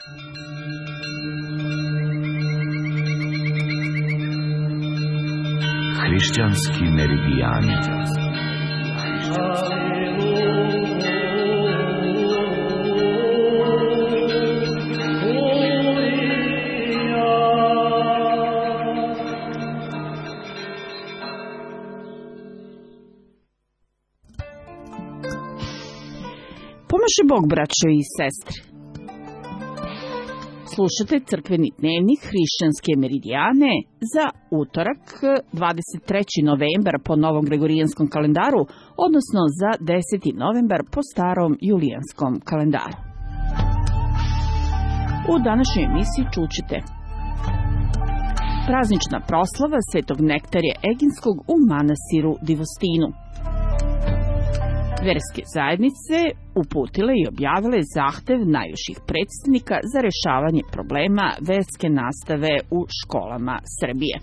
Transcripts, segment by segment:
Hrišćanski meridijani. Pomaže Bog, braćo i sestre. Slušate crkveni dnevnik Hrišćanske meridijane za utorak 23. novembar po novom gregorijanskom kalendaru, odnosno za 10. novembar po starom julijanskom kalendaru. U današnjoj emisiji čućete praznična proslava Svetog Nektarija Eginskog u manastiru Divostinu. Verske zajednice uputile i objavile zahtev najviših predstavnika za rešavanje problema verske nastave u školama Srbije.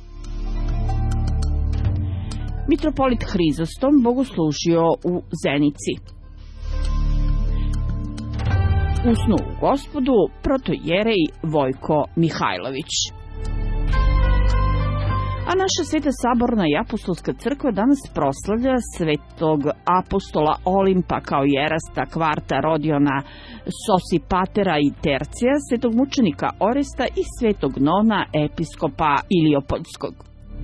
Mitropolit Hrizostom bogoslužio u Zenici. Usnu u Gospodu protojerej Vojko Mihajlović. A naša Sveta saborna i apostolska crkva danas proslavlja svetog apostola Olimpa kao jerasta, Kvarta, Rodiona, Sosipatera i Tercija, svetog mučenika Oresta i svetog Nona, episkopa Iliopoljskog.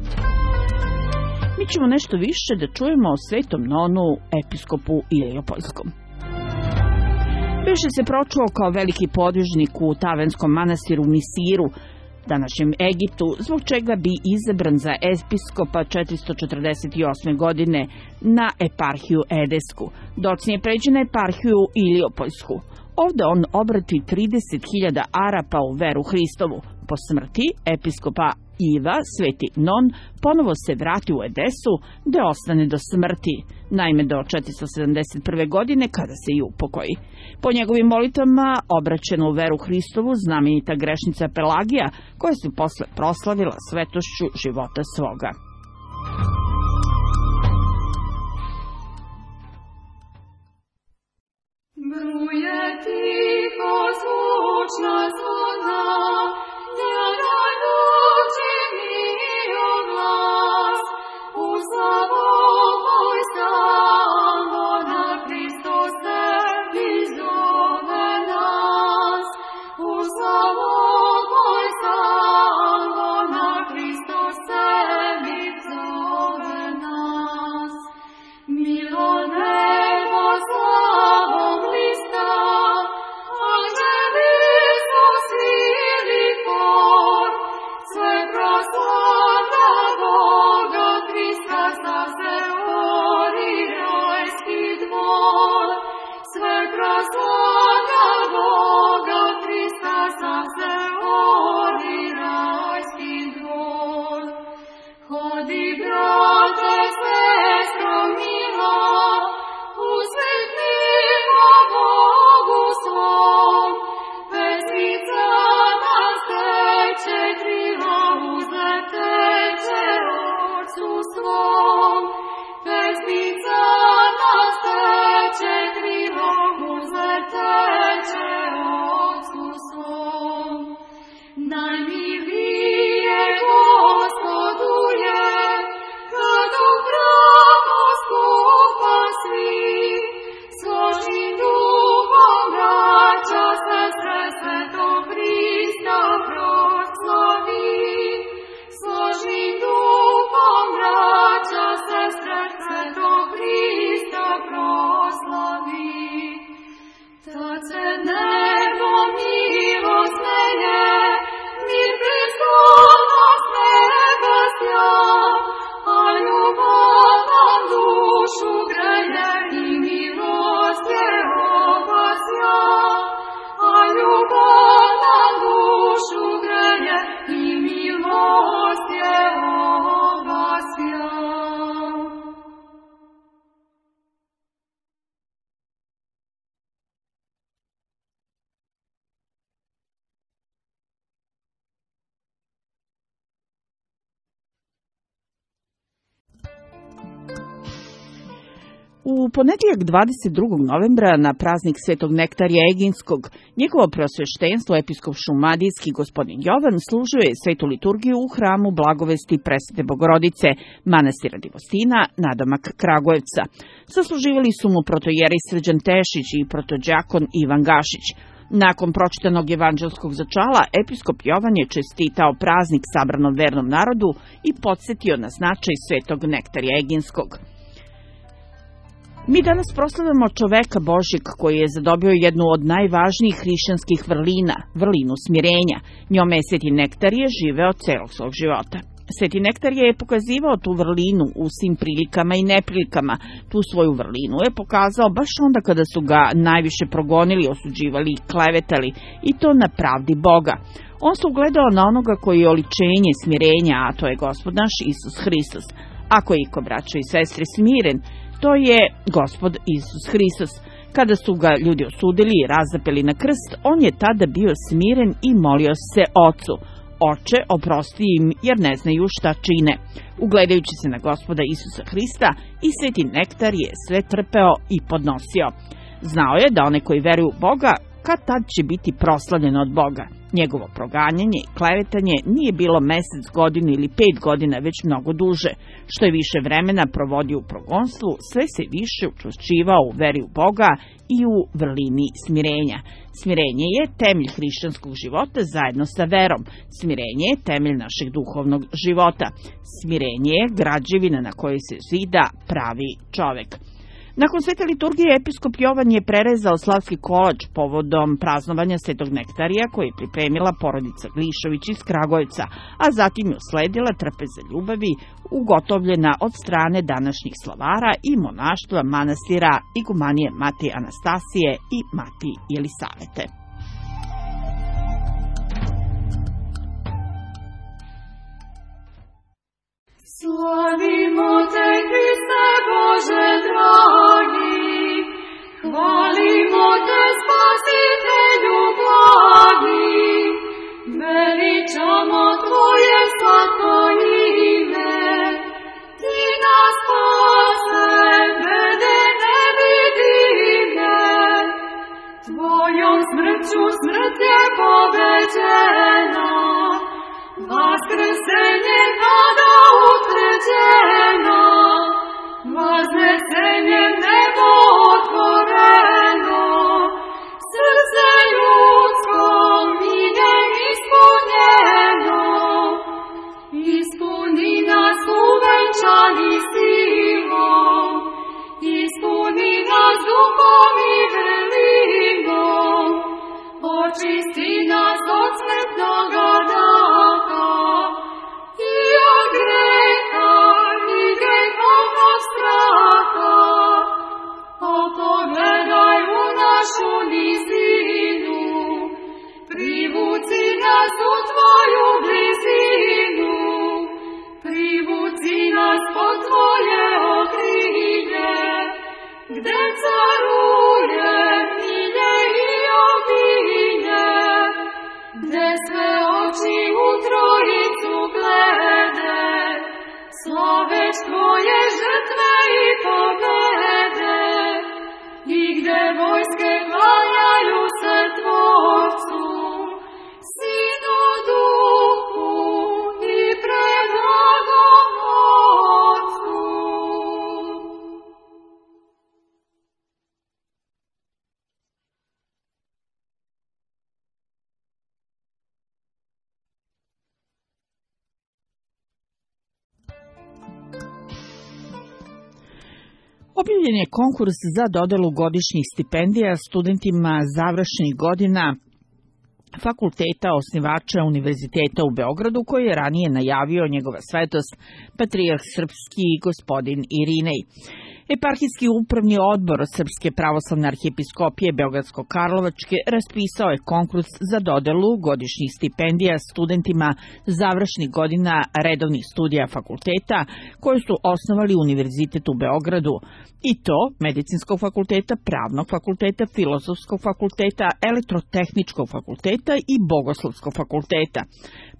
Mi ćemo nešto više da čujemo o svetom Nonu, episkopu Iliopoljskom. Više se pročuo kao veliki podvižnik u Tavenskom manastiru Misiru, današnjem Egiptu, zbog čega bi izabran za episkopa 448. godine na eparhiju Edesku. Docnije pređe na eparhiju Iliopoljsku. Ovde on obrati 30.000 Arapa u veru Hristovu. Po smrti episkopa Iva, sveti Non, ponovo se vrati u Edesu, gde ostane do smrti, naime do 471. godine kada se i upokoji. Po njegovim molitvama obraćena u veru Hristovu znamenita grešnica Pelagija, koja se posle proslavila svetošću života svoga. Bruje tiho zvučna zvona, njena ljuči mio glas, u slavoj samo na Hristos tebi zove nas, u slavoj samo na Hristos tebi U ponedjeljak 22. novembra na praznik Svetog Nektarija Eginskog, njegovo preosveštenstvo episkop šumadijski gospodin Jovan služio je svetu liturgiju u hramu Blagovesti Presvete Bogorodice, manastira Divostina, nadomak Kragujevca. Sasluživali su mu protojerej Srđan Tešić i protođakon Ivan Gašić. Nakon pročitanog evanđelskog začala, episkop Jovan je čestitao praznik sabranom vernom narodu i podsjetio na značaj Svetog Nektarija Eginskog. Mi danas proslavljamo čoveka Božjeg koji je zadobio jednu od najvažnijih hrišćanskih vrlina, vrlinu smirenja. Njome je Sveti Nektarije živeo celog svog života. Sveti Nektarije je pokazivao tu vrlinu u svim prilikama i neprilikama. Tu svoju vrlinu je pokazao baš onda kada su ga najviše progonili, osuđivali i klevetali, i to na pravdi Boga. On se ugledao na onoga koji je oličenje smirenja, a to je Gospod naš Isus Hristos. Ako je iko, braćo i sestre, smiren, to je Gospod Isus Hristos. Kada su ga ljudi osudili i razapeli na krst, on je tada bio smiren i molio se Ocu: Oče, oprosti im, jer ne znaju šta čine. Ugledajući se na Gospoda Isusa Hrista, i Sveti Nektar je sve trpeo i podnosio. Znao je da one koji veruju u Boga, kad tad će biti proslavljeno od Boga. Njegovo proganjanje i klevetanje nije bilo mesec, godinu ili 5 godina, već mnogo duže. Što je više vremena provodio u progonstvu, sve se više učvršćivao u veri u Boga i u vrlini smirenja. Smirenje je temelj hrišćanskog života zajedno sa verom. Smirenje je temelj našeg duhovnog života. Smirenje je građevina na kojoj se zida pravi čovek. Nakon svete liturgije, episkop Jovan je prerezao slavski kolač povodom praznovanja Svetog Nektarija koji je pripremila porodica Glišović iz Kragujevca, a zatim je usledila trpeza ljubavi ugotovljena od strane današnjih slavara i monaštva manastira igumanije Mati Anastasije i Mati Jelisavete. Slavimo te, Hriste Bože dragi, hvalimo te, Spasitelju blagi, veličamo tvoje slatko ime, ti nas spase, bede nevidime, tvojom smrću smrt je pobeđena, vaskrsenje kada utvrđeno, vaznesenjem nebo otvoreno, srce ljudsko miljem ispunjeno, ispuni nas uvenčani silom, ispuni nas duhom i velinom, očisti nas od smrtnoga daha i od greha i grehovnog straha. Pogledaj u našu nizinu, privuci nas u tvoju blizinu, privuci nas po tvoje okrilje, gde caruje milje i obilje, gde sve oči u trojicu glede, slaveć tvoje žrtve i pobede, i gde vojske hvaljaju se Tvorcu, Sinu, Duhu i preblagom Otcu. Objavljen je konkurs za dodelu godišnjih stipendija studentima završnih godina fakulteta osnivača Univerziteta u Beogradu, koji je ranije najavio njegova svetost patrijarh srpski gospodin Irinej. Eparhijski upravni odbor Srpske pravoslavne arhijepiskopije Beogradsko-Karlovačke raspisao je konkurs za dodelu godišnjih stipendija studentima završnih godina redovnih studija fakulteta koje su osnovali Univerzitet u Beogradu, i to Medicinskog fakulteta, Pravnog fakulteta, Filozofskog fakulteta, Elektrotehničkog fakulteta i Bogoslovskog fakulteta.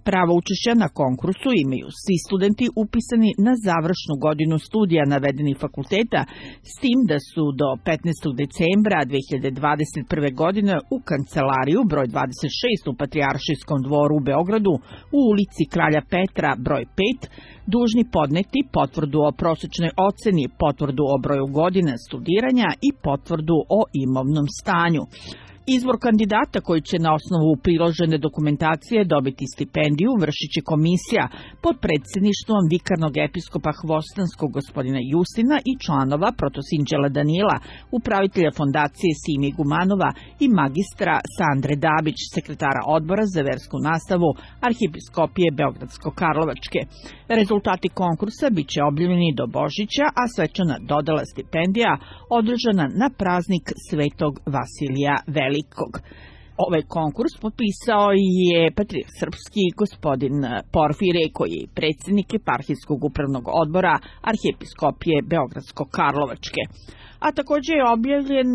Pravo učešća na konkursu imaju svi studenti upisani na završnu godinu studija navedenih fakulteta, s tim da su do 15. decembra 2021. godine u kancelariju broj 26 u Patrijaršijskom dvoru u Beogradu u ulici Kralja Petra broj 5 dužni podneti potvrdu o prosečnoj oceni, potvrdu o broju godina studiranja i potvrdu o imovnom stanju. Izbor kandidata koji će na osnovu priložene dokumentacije dobiti stipendiju vršit će komisija pod predsjedništvom vikarnog episkopa Hvostanskog gospodina Justina i članova protosinđela Danila, upravitelja fondacije Sime Gumanova i magistra Sandre Dabić, sekretara odbora za versku nastavu Arhijepiskopije Beogradsko-Karlovačke. Rezultati konkursa bit će objavljeni do Božića, a svečana dodela stipendija održana na praznik Svetog Vasilija Velikog. Ovaj konkurs potpisao je patrijarh srpski gospodin Porfirije, koji je predsjednik Eparhijskog upravnog odbora Arhijepiskopije Beogradsko-Karlovačke. A također je objavljen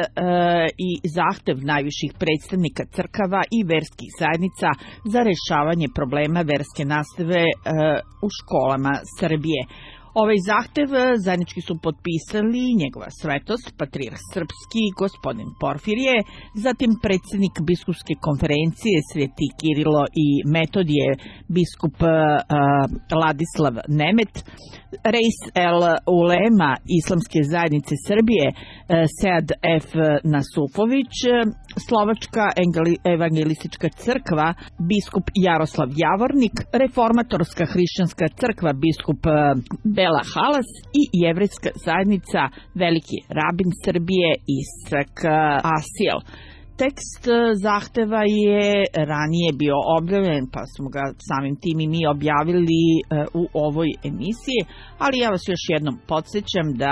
i zahtev najviših predstavnika crkava i verskih zajednica za rješavanje problema verske nastave u školama Srbije. Ovaj zahtev zajednički su potpisali njegova svetost, patrijarh srpski gospodin Porfirije, zatim predsjednik biskupske konferencije Sveti Kirilo i Metodije biskup Ladislav Nemet, Reis el Ulema Islamske zajednice Srbije Sead F. Nasufović, Slovačka evangelistička crkva biskup Jaroslav Javornik, Reformatorska hrišćanska crkva biskup Bela Halas i Jevrejska zajednica Veliki rabin Srbije Isak Asijel. Tekst zahteva je ranije bio objavljen, pa smo ga samim tim i mi objavili u ovoj emisiji, ali ja vas još jednom podsjećam da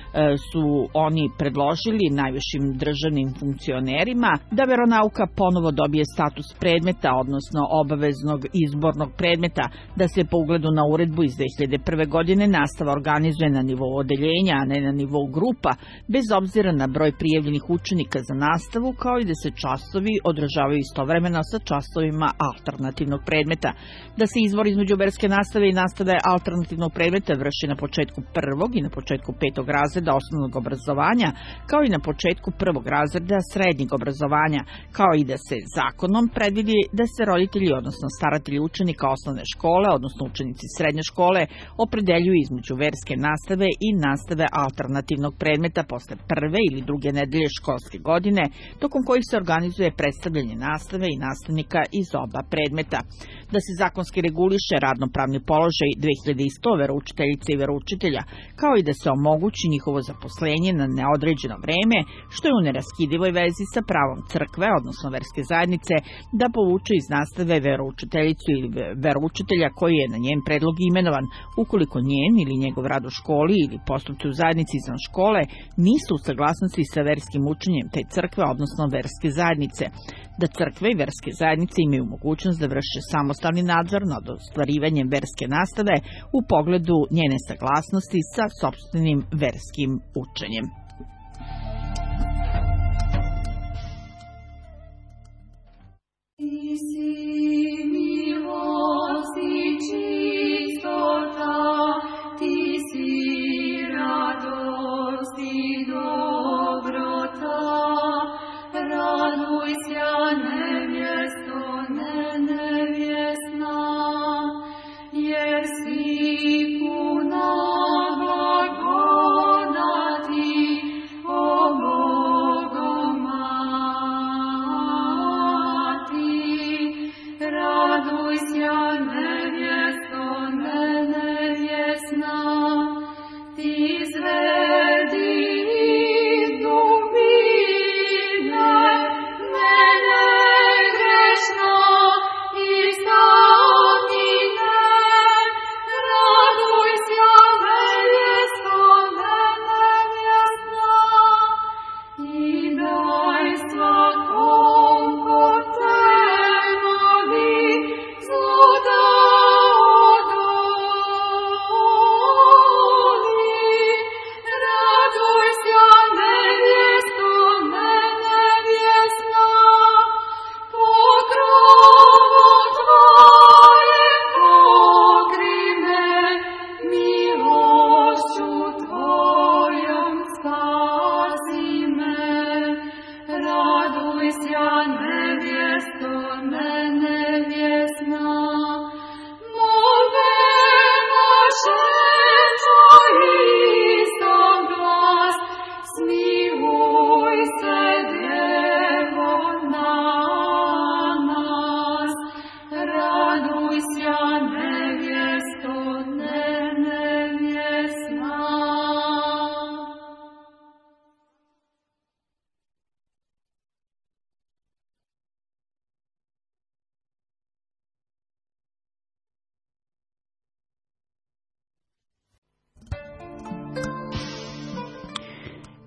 su oni predložili najvišim državnim funkcionerima da veronauka ponovo dobije status predmeta, odnosno obaveznog izbornog predmeta, da se po ugledu na uredbu iz 2001. godine nastava organizuje na nivou odeljenja, a ne na nivou grupa, bez obzira na broj prijavljenih učenika za nastavu, kao i da se časovi održavaju istovremeno sa časovima alternativnog predmeta, da se izbor između verske nastave i nastave alternativnog predmeta vrši na početku prvog i na početku petog razreda osnovnog obrazovanja, kao i na početku prvog razreda srednjeg obrazovanja, kao i da se zakonom predvidi da se roditelji, odnosno staratelji učenika osnovne škole, odnosno učenici srednje škole, opredeljuju između verske nastave i nastave alternativnog predmeta posle prve ili druge nedelje školske godine, tokom kojih se organizuje predstavljanje nastave i nastavnika iz oba predmeta. Da se zakonski reguliše radnopravni položaj 2100 veroučiteljica i veroučitelja, kao i da se omogući njihovo zaposlenje na neodređeno vreme, što je u neraskidivoj vezi sa pravom crkve, odnosno verske zajednice, da povuče iz nastave veroučiteljicu ili veroučitelja koji je na njen predlog imenovan, ukoliko njen ili njegov rad u školi ili postupci u zajednici izvan škole nisu u saglasnosti sa verskim učenjem te crkve, odnosno verske zajednice, da crkve i verske zajednice imaju mogućnost da vrše samostalni nadzor nad ostvarivanjem verske nastave u pogledu njene saglasnosti sa sopstvenim verskim učenjem.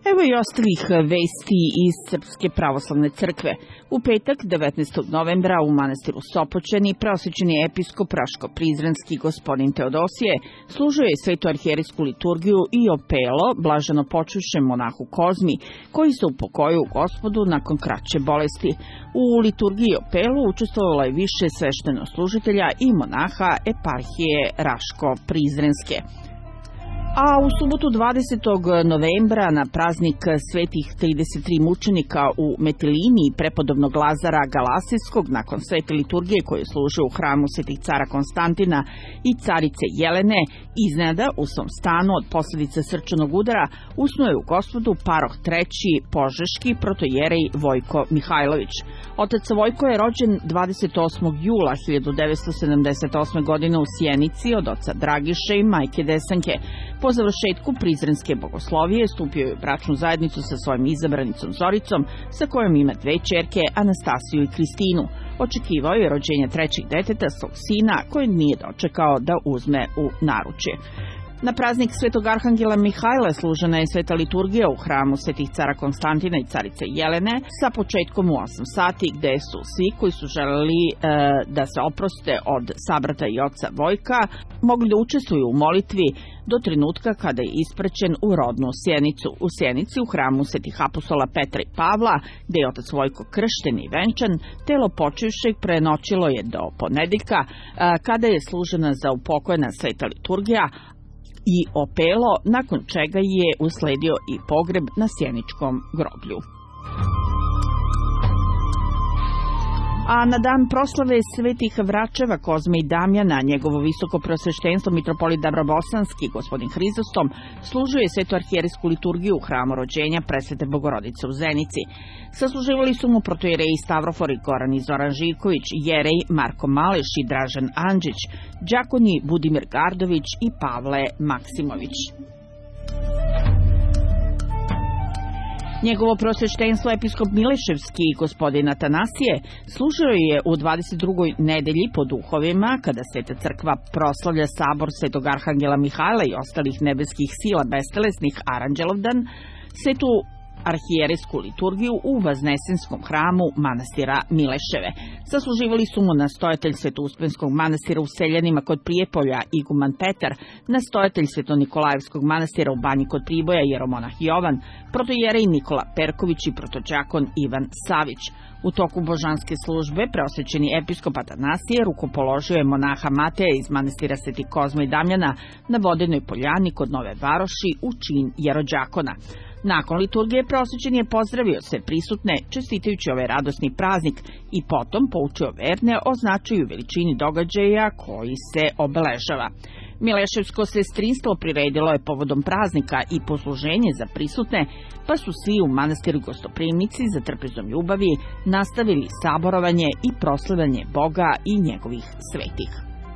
Evo i ostalih vesti iz Srpske pravoslavne crkve. U petak, 19. novembra, u manastiru Sopoćani, preosvećeni episkop Raško-Prizrenski gospodin Teodosije služio je svetu arhijerijsku liturgiju i opelo blaženo počivšem monahu Kozmi, koji se upokojio u Gospodu nakon kraće bolesti. U liturgiji i opelu učestvovalo je više svešteno-služitelja i monaha eparhije Raško-Prizrenske. A u subotu 20. novembra na praznik svetih 33 mučenika u Metilini prepodobnog Lazara Galasijskog nakon svete liturgije koje je služio u hramu svetih cara Konstantina i carice Jelene, iznenada u svom stanu od posljedice srčanog udara usnuo je u Gospodu paroh III. Požeški protojerej Vojko Mihajlović. Otac Vojko je rođen 28. jula 1978. godine u Sjenici od oca Dragiše i majke Desanke. Po završetku prizrenske bogoslovije stupio je u bračnu zajednicu sa svojim izabranicom Zoricom, sa kojom ima dve ćerke, Anastasiju i Kristinu. Očekivao je rođenje trećeg deteta, svog sina, koji nije dočekao da uzme u naručje. Na praznik svetog arhangela Mihajla služena je sveta liturgija u hramu svetih cara Konstantina i carice Jelene sa početkom u 8 sati, gde su svi koji su želeli da se oproste od sabrata i oca Vojka mogli da učestvuju u molitvi do trenutka kada je ispraćen u rodnu Sjenicu. U Sjenici u hramu svetih apostola Petra i Pavla, gde je otac Vojko kršten i venčan, telo počivšeg prenoćilo je do ponedeljka, kada je služena za upokojena sveta liturgija i opelo, nakon čega je usledio i pogreb na sjeničkom groblju. A na dan proslave svetih Vračeva, Kozme i Damjana, njegovo visoko preosveštenstvo mitropolit Dabrobosanski, gospodin Hrizostom, služio je svetu arhijerijsku liturgiju u hramu rođenja Presvete Bogorodice u Zenici. Sasluživali su mu protojereji Stavrofor i Goran i Zoran Živković, jerej Marko Maleš i Dražen Andžić, đakoni Budimir Gardović i Pavle Maksimović. Njegovo prosveštenstvo episkop Mileševski gospodin Atanasije služio je u 22. nedelji po duhovima, kada Sveta crkva proslavlja sabor svetog arhangela Mihajla i ostalih nebeskih sila bestelesnih Aranđelovdan, svetu arhijerejsku liturgiju u Vaznesinskom hramu manastira Mileševe. Sasluživali su mu nastojatelj Svetouspenskom manastira u Seljanima kod Prijepolja Iguman Petar, nastojatelj Sveto-Nikolajevskog manastira u Banji kod Priboja jeromonah Jovan, protojerej Nikola Perković i protođakon Ivan Savić. U toku božanske službe preosvećeni episkop Atanasije rukopoložio je monaha Mateja iz manastira Sveti Kozma i Damjana na Vodenoj poljani kod Nove Varoši u čin jerođakona. Nakon liturgije preosvećen je pozdravio sve prisutne, čestitajući ovaj radosni praznik i potom poučio verne o značaju i veličini događaja koji se obeležava. Mileševsko sestrinstvo priredilo je povodom praznika i posluženje za prisutne, pa su svi u manastiru gostoprimnici za trpezom ljubavi nastavili saborovanje i proslavljanje Boga i njegovih svetih.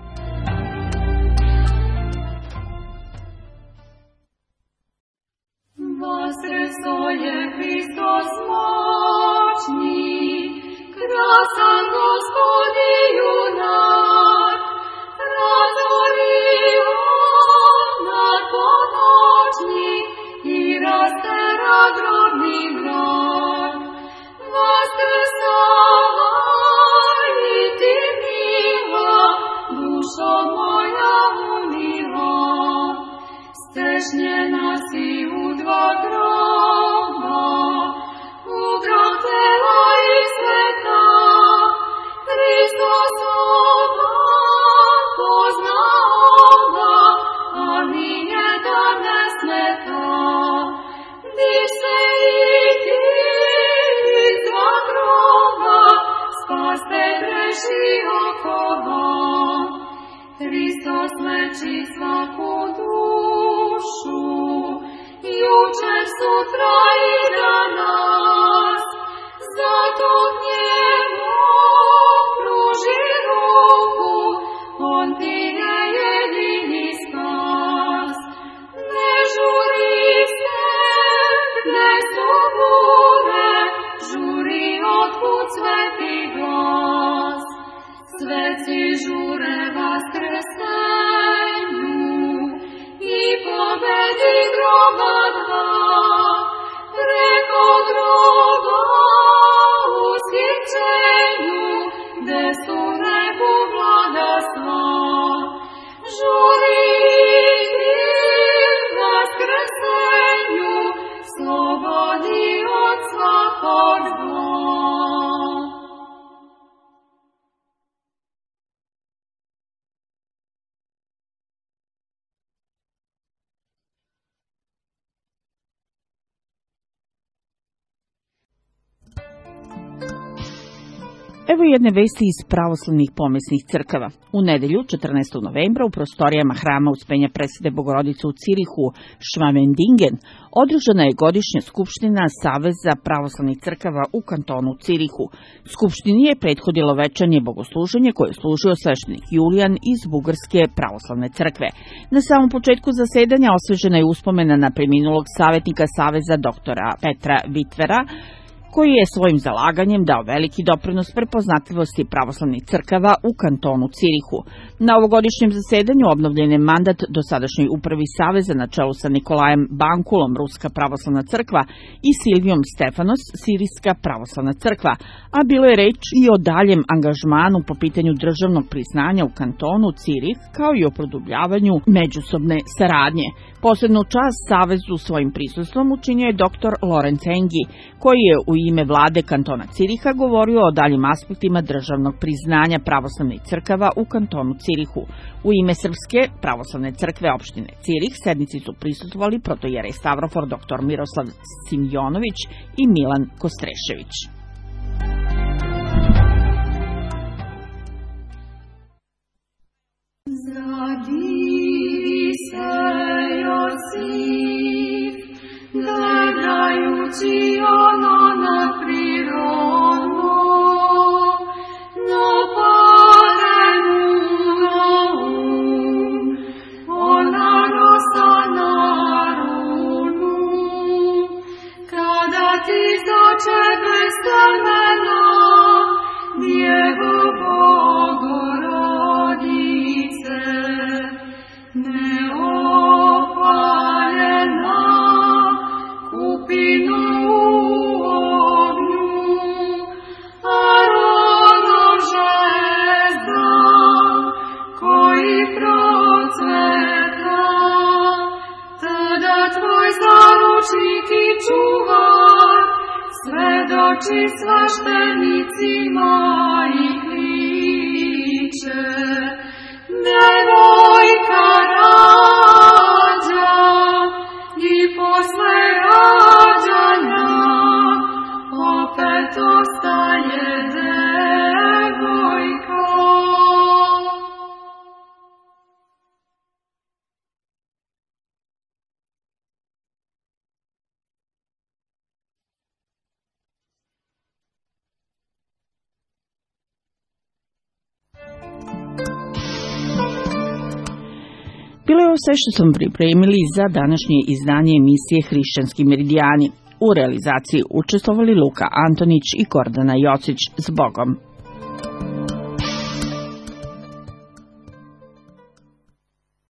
Vaskrso je Hristos moćni, krasan Gospodi junak, razorio nad ponoćni i rastera grobni mrak. Vaskrsavaj i ti mila, dušo moja umila, stešnjena si u dva groba, u grob tela i sveta, Hristos oba poznao ga, ali jedan ne smeta. Diše i ti iz dva groba, spaste grešio koga. Hristos leči svaku dušu, jučer, sutra i danas, zato njemu pruži ruku, on ti je jedini spas. Ne žuri se, gde su bure, žuri otkud sveti glas. Sveci žure vaskrsenju i pobedi groba dva, Evo jedne vesti iz pravoslavnih pomesnih crkava. U nedelju, 14. novembra, u prostorijama hrama Uspenja presvete Bogorodice u Cirihu, Schwamendingen, održana je godišnja skupština Saveza pravoslavnih crkava u kantonu Cirihu. Skupštini je prethodilo večernje bogosluženje koje je služio sveštenik Julijan iz Bugarske pravoslavne crkve. Na samom početku zasedanja osvežena je uspomena na preminulog savjetnika Saveza doktora Petra Vitvera, koji je svojim zalaganjem dao veliki doprinos prepoznatljivosti pravoslavnih crkava u kantonu Cirihu. Na ovogodišnjem zasedanju obnovljen je mandat dosadašnjoj upravi Saveza na čelu sa Nikolajem Bankulom, Ruska pravoslavna crkva, i Silvijom Stefanos, Sirijska pravoslavna crkva, a bilo je reč i o daljem angažmanu po pitanju državnog priznanja u kantonu Cirih, kao i o produbljavanju međusobne saradnje. Posebnu čast Savezu svojim prisustvom učinio je dr. Lorenz Engi, koji je u ime vlade kantona Ciriha govorio o daljim aspektima državnog priznanja pravoslavnih crkava u kantonu Cirihu. U ime Srpske pravoslavne crkve opštine Cirih sednici su prisustvovali protojerej Stavrofor dr. Miroslav Simjonović i Milan Kostrešević. Zadivi se Josif, gledajući ono na prirodno, no pade mu na ona rosa na runu, kada ti začepe strmena, Djevo Bogorodice, neopaljena, kupinu u ognju, Arono žezda, koji procveta, tada tvoj zaručnik i čuvar, svedoči svaštenicima i kliče, devojka rađa i posle rađanja opet ostaje devojka. Bilo je ovo sve što smo pripremili za današnje izdanje emisije Hrišćanski meridijani. U realizaciji učestvovali Luka Antonić i Gordana Jocić. S Bogom!